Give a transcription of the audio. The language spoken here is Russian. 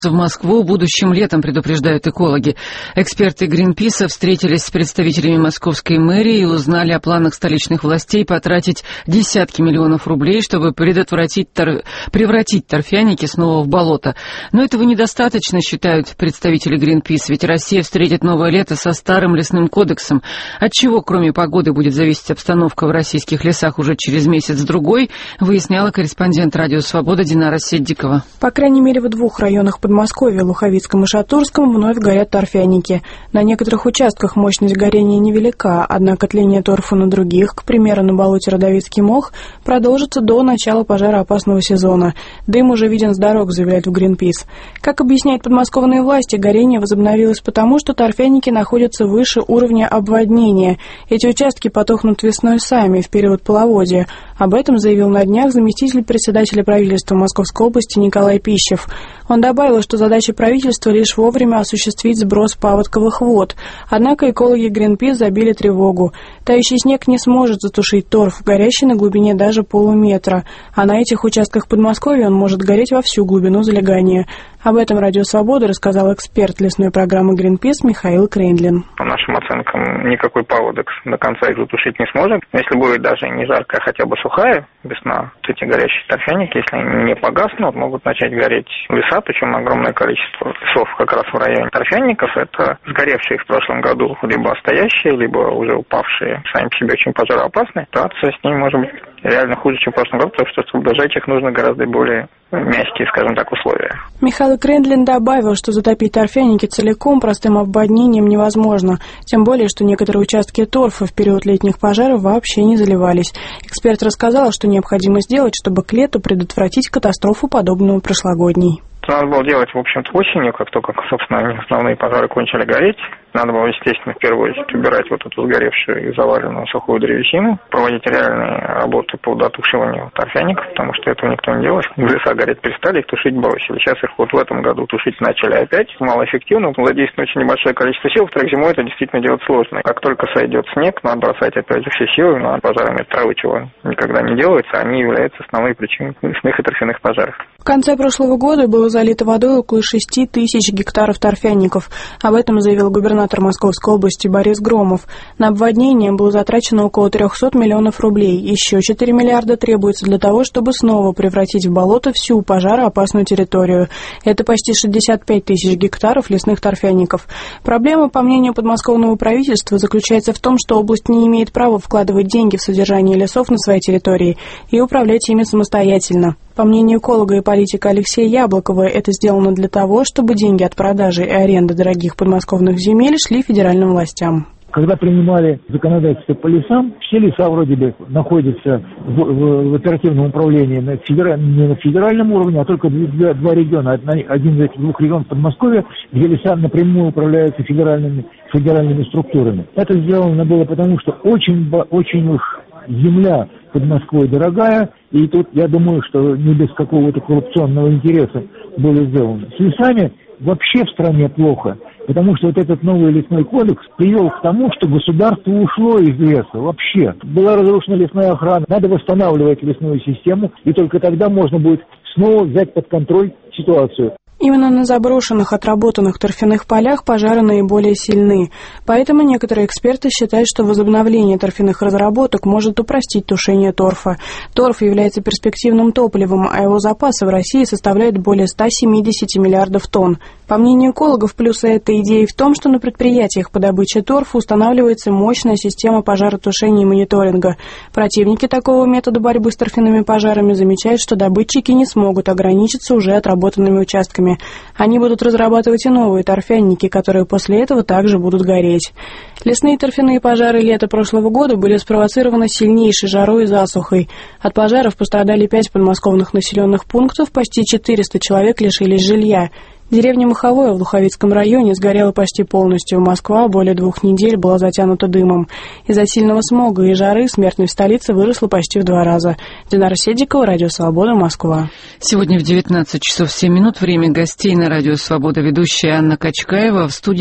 В Москву будущим летом, предупреждают экологи. Эксперты Гринписа встретились с представителями московской мэрии и узнали о планах столичных властей потратить десятки миллионов рублей, чтобы превратить торфяники снова в болото. Но этого недостаточно, считают представители Гринпис, ведь Россия встретит новое лето со старым лесным кодексом. От чего, кроме погоды, будет зависеть обстановка в российских лесах уже через месяц-другой, выясняла корреспондент «Радио Свобода» Динара Седдикова. По крайней мере, в двух районах Подмосковья, Луховицком и Шатурском, вновь горят торфяники. На некоторых участках мощность горения невелика, однако тление торфа на других, к примеру, на болоте Родовицкий мох, продолжится до начала пожароопасного сезона. Дым уже виден с дорог, заявляют в Гринпис. Как объясняют подмосковные власти, горение возобновилось потому, что торфяники находятся выше уровня обводнения. Эти участки потухнут весной сами, в период половодья. Об этом заявил на днях заместитель председателя правительства Московской области Николай Пищев. Он добавил, что задача правительства лишь вовремя осуществить сброс паводковых вод. Однако экологи Гринпис забили тревогу. Тающий снег не сможет затушить торф, горящий на глубине даже полуметра. А на этих участках Подмосковья он может гореть во всю глубину залегания. Об этом «Радио Свобода» рассказал эксперт лесной программы Гринпис Михаил Крендлин. По нашим оценкам, никакой паводок до конца их затушить не сможет. Если будет даже не жаркая, хотя бы сухая весна, то эти горящие торфяники, если они не погаснут, могут начать гореть леса, причем огромное количество лесов как раз в районе торфяников. Это сгоревшие в прошлом году либо стоящие, либо уже упавшие, сами по себе очень пожароопасные. Ситуация с ними может быть реально хуже, чем в прошлом году, потому что чтобы дожать их нужно гораздо более мягкие, скажем так, условия. Михаил Крендлин добавил, что затопить торфяники целиком простым обводнением невозможно, тем более, что некоторые участки торфа в период летних пожаров вообще не заливались. Эксперт рассказал, что необходимо сделать, чтобы к лету предотвратить катастрофу, подобную прошлогодней. Надо было делать, в общем-то, осенью, как только, собственно, основные пожары кончили гореть. Надо было, естественно, в первую очередь убирать вот эту сгоревшую и заваленную сухую древесину, проводить реальные работы по дотушиванию торфяников, потому что этого никто не делает. Леса гореть перестали, их тушить бросили. Сейчас их вот в этом году тушить начали опять. Малоэффективно, задействовано очень небольшое количество сил, во-вторых, зимой это действительно делать сложно. Как только сойдет снег, надо бросать опять все силы на пожарами травы, чего никогда не делается, они являются основной причиной лесных и торфяных пожаров. В конце прошлого года было залито водой около 6 тысяч гектаров торфяников. Об этом заявил губернатор Московской области Борис Громов. На обводнение было затрачено около 300 миллионов рублей. Еще 4 миллиарда требуется для того, чтобы снова превратить в болото всю пожароопасную территорию. Это почти 65 тысяч гектаров лесных торфяников. Проблема, по мнению подмосковного правительства, заключается в том, что область не имеет права вкладывать деньги в содержание лесов на своей территории и управлять ими самостоятельно. По мнению эколога и политика Алексея Яблокова, это сделано для того, чтобы деньги от продажи и аренды дорогих подмосковных земель шли федеральным властям. Когда принимали законодательство по лесам, все леса вроде бы находятся в оперативном управлении не на федеральном уровне, а только два региона. Один из этих двух регионов Подмосковья, где леса напрямую управляются федеральными структурами. Это сделано было потому, что очень уж земля под Москвой дорогая, и тут я думаю, что не без какого-то коррупционного интереса было сделано. С лесами вообще в стране плохо, потому что вот этот новый лесной кодекс привел к тому, что государство ушло из леса вообще. Была разрушена лесная охрана, надо восстанавливать лесную систему, и только тогда можно будет снова взять под контроль ситуацию. Именно на заброшенных, отработанных торфяных полях пожары наиболее сильны. Поэтому некоторые эксперты считают, что возобновление торфяных разработок может упростить тушение торфа. Торф является перспективным топливом, а его запасы в России составляют более 170 миллиардов тонн. По мнению экологов, плюсы этой идеи в том, что на предприятиях по добыче торфа устанавливается мощная система пожаротушения и мониторинга. Противники такого метода борьбы с торфяными пожарами замечают, что добытчики не смогут ограничиться уже отработанными участками. Они будут разрабатывать и новые торфяники, которые после этого также будут гореть. Лесные торфяные пожары лета прошлого года были спровоцированы сильнейшей жарой и засухой. От пожаров пострадали 5 подмосковных населенных пунктов, почти 400 человек лишились жилья. Деревня Маховое в Луховицком районе сгорела почти полностью. Москва более 2 недель была затянута дымом. Из-за сильного смога и жары смертность в столице выросла почти в 2 раза. Динара Седдикова, Радио Свобода, Москва. Сегодня в 19 часов 7 минут время гостей на Радио Свобода ведущая Анна Качкаева в студии.